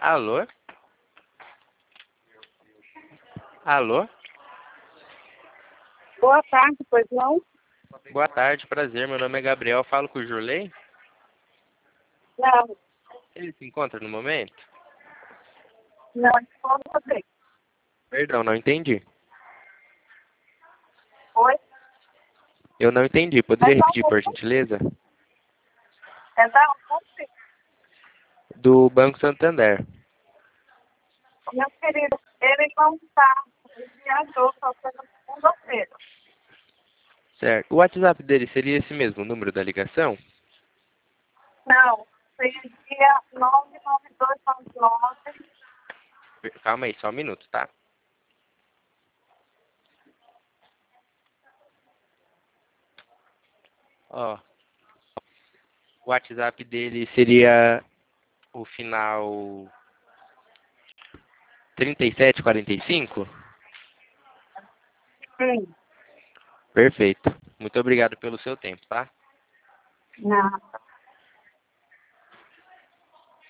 Alô? Alô? Boa tarde, pois não? Boa tarde, prazer. Meu nome é Gabriel. Falo com o Jurley. Não, Ele se encontra no momento? não, só você. Perdão, não entendi. Oi? Eu não entendi. É Poderia só repetir, por você? gentileza? É da onde? Do Banco Santander. Meu querido, ele não está, ele viajou só foi na segunda-feira. Certo. O WhatsApp dele seria esse mesmo, o número da ligação? Não, seria 99299. Calma aí, só um minuto, tá? Ó, o WhatsApp dele seria o final 3745? Sim, Perfeito. Muito obrigado pelo seu tempo, tá? não.